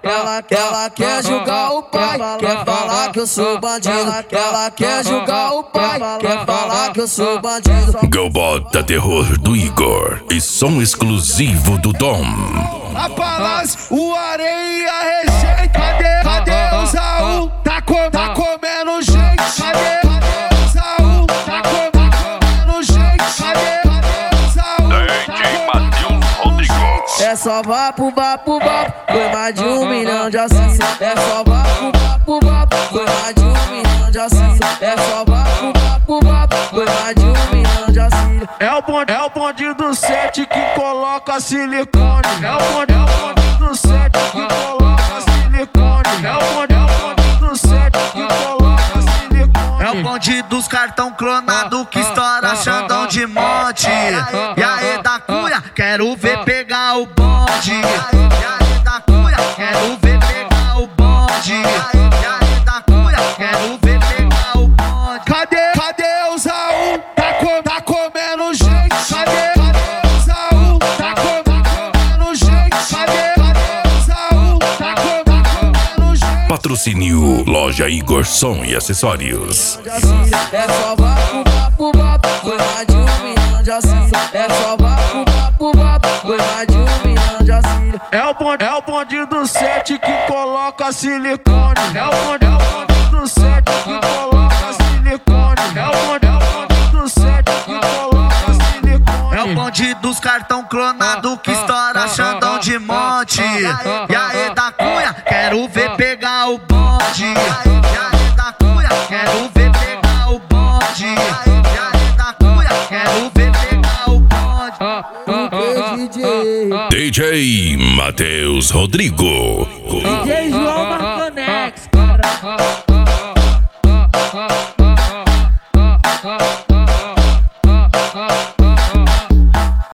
Ela quer julgar o pai, quer falar que eu sou bandido. Ela quer julgar o pai, quer falar que eu sou bandido. Gobota Terror do Igor e som exclusivo do Dom. A Palácio, o Areia e a receita. Cadê o Zaú? Tá comendo gente. Cadê o Zaú? Tá comendo gente. Cadê o Zaú? DJ Matheus Rodrigo. É só vapo, foi mais de 1 milhão de assis. É só vapo, foi mais de 1 milhão de assis. É só vapo, foi mais de 1 milhão de assis. É o bonde do 7 que coloca silicone. É o bonde do 7 que coloca silicone. É o bonde do 7 que coloca silicone. É o bonde dos cartão clonado que estoura Xandão de monte. E aí da cunha, quero ver pegar o bonde. E aí da cunha, quero ver pegar o bonde. E aí da cunha, quero ver pegar o bonde. Cadê o Zaú? Tá comendo gente. Cadê o Zaú? Tá comendo gente. Cadê o Zaú? Tá comendo gente. Patrocínio Loja Igor Som e Acessórios. É só vapo, foi mais de 1 milhão de assis. É só vapo, foi mais de 1 milhão de assis. É o bonde do 7 que coloca silicone. É o bonde do 7 que coloca silicone. É o bonde do 7 que coloca silicone. É o bonde dos cartão clonado que estoura Xandão de monte. E aí da cunha, quero ver pegar o bonde. E aí da cunha, quero ver pegar o bonde. E aí da cunha, quero ver pegar o bonde. DJ Matheus Rodrigo. DJ João Marcanex, cara.